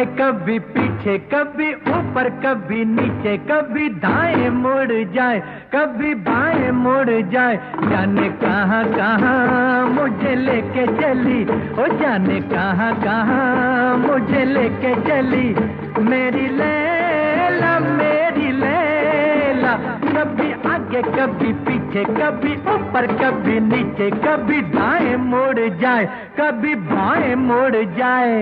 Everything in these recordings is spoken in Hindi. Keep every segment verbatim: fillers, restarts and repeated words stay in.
कभी पीछे कभी ऊपर कभी नीचे, कभी दाएं मुड़ जाए कभी बाएं मुड़ जाए। जाने कहाँ कहाँ मुझे लेके चली, ओ जाने कहाँ कहाँ मुझे लेके चली मेरी लैला मेरी लैला। कभी आगे कभी पीछे कभी ऊपर कभी नीचे, कभी दाएं मुड़ जाए कभी बाएं मुड़ जाए।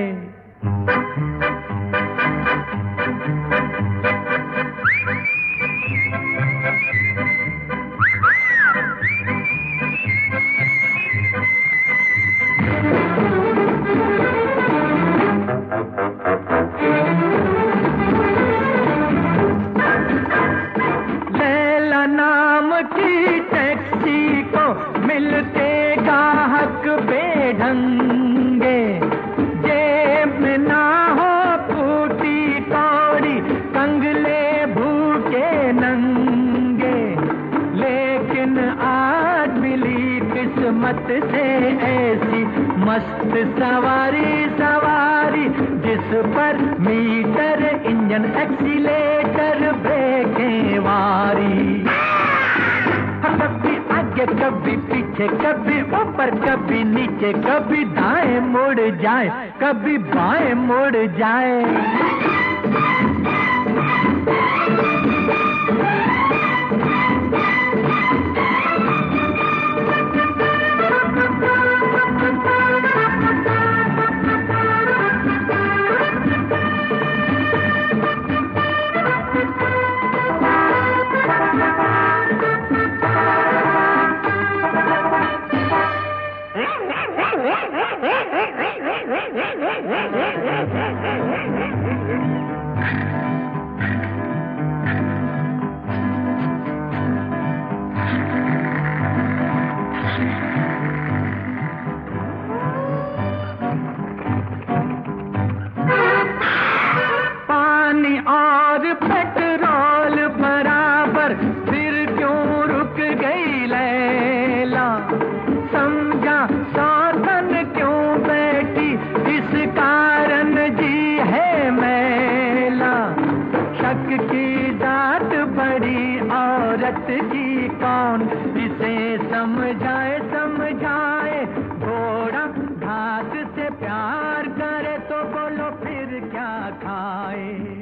लैला नाम की टैक्सी को मिलते गाहक बेढंगे, जेब में ना हो फूटी कौड़ी, कंगले भूखे नंगे। लेकिन आज मिली किस्मत से ऐसी मस्त सवारी सवारी, जिस पर मीटर इंजन एक्सीलेटर ब्रेकें वारी। कभी आगे कभी पीछे कभी ऊपर कभी नीचे, कभी दाएं मुड़ जाए कभी बाएं मुड़ जाए। पानी और पेट्रोल बराबर, फिर क्यों रुक गई लैला। समझा साधन क्यों बैठी, इस कारण जी है मैला। शक की जात बड़ी औरत की कौन, इसे समझाए समझाए। घोड़ा घास से प्यार करे तो बोलो फिर क्या खाए।